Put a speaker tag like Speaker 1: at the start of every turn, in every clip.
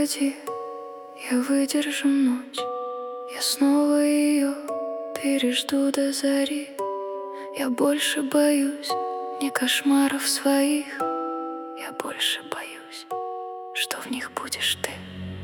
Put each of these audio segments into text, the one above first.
Speaker 1: уходи, я выдержу ночь. Я снова ее пережду до зари. Я больше боюсь не кошмаров своих, я больше боюсь, что в них будешь ты.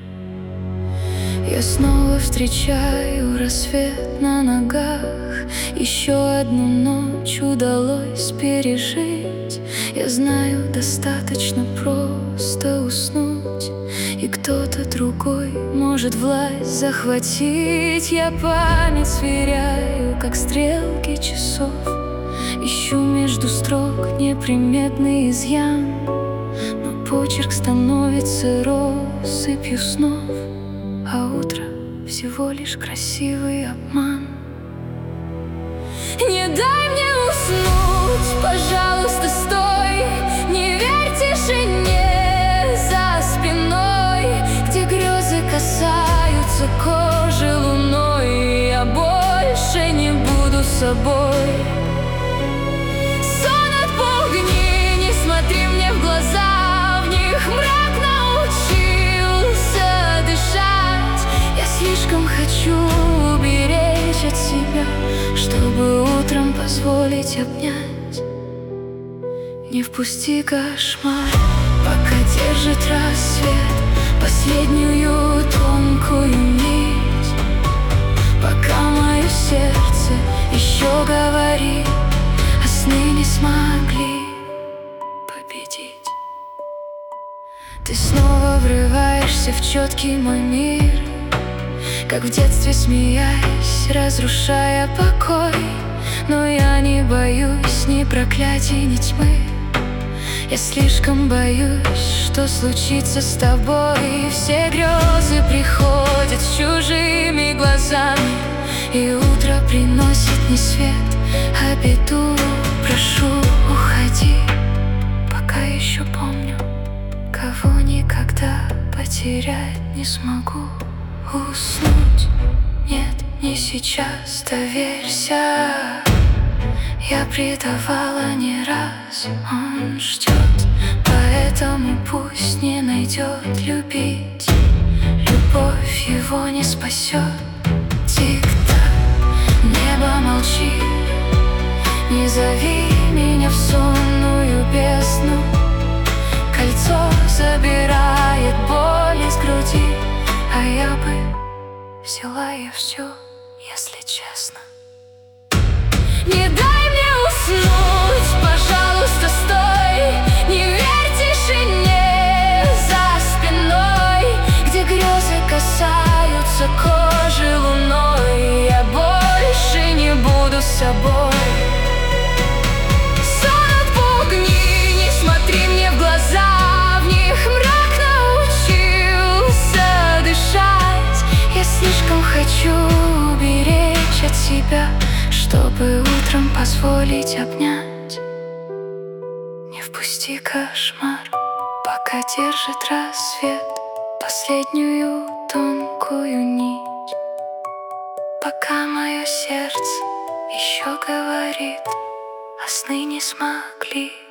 Speaker 1: Я снова встречаю рассвет на ногах. Еще одну ночь удалось пережить. Я знаю, достаточно просто уснуть, и кто-то другой может власть захватить. Я память сверяю, как стрелки часов. Ищу между строк неприметный изъян, но почерк становится россыпью снов, а утро всего лишь красивый обман. Не дай мне уснуть, пожалуйста, стой. Не верь тишине за спиной, где грезы касаются кожи луной. Я больше не буду собой. Сон отпугни, не смотри мне в глаза, в них мрак научился дышать. Я слишком хочу уберечь от себя, чтобы утром позволить обнять. Не впусти кошмар, пока держит рассвет последнюю тонкую нить, пока мое сердце еще говорит, а сны не смогли победить. Ты снова врываешься в четкий мой мир, как в детстве смеясь, разрушая покой. Но я не боюсь ни проклятий, ни тьмы. Я слишком боюсь, что случится с тобой. Все грезы приходят с чужими глазами, и утро приносит не свет, а беду. Прошу, уходи, пока еще помню, кого никогда потерять не смогу. Уснуть? Нет, не сейчас, доверься. Я предавала не раз, он ждет, поэтому пусть не найдет любить. Любовь его не спасет. Тик-так, небо молчит. Не зови меня в сонную бездну. Кольцо забирает боль из груди, а я бы взяла я все, если честно. Не дай мне уснуть, пожалуйста, стой. Не верь тишине за спиной, где грезы касаются кожи луной. Я больше не буду собой. Сон отпугни, не смотри мне в глаза, в них мрак научился дышать. Я слишком хочу уберечь от себя, чтобы утром позволить обнять. Не впусти кошмар, пока держит рассвет последнюю тонкую нить, пока мое сердце еще говорит, а сны не смогли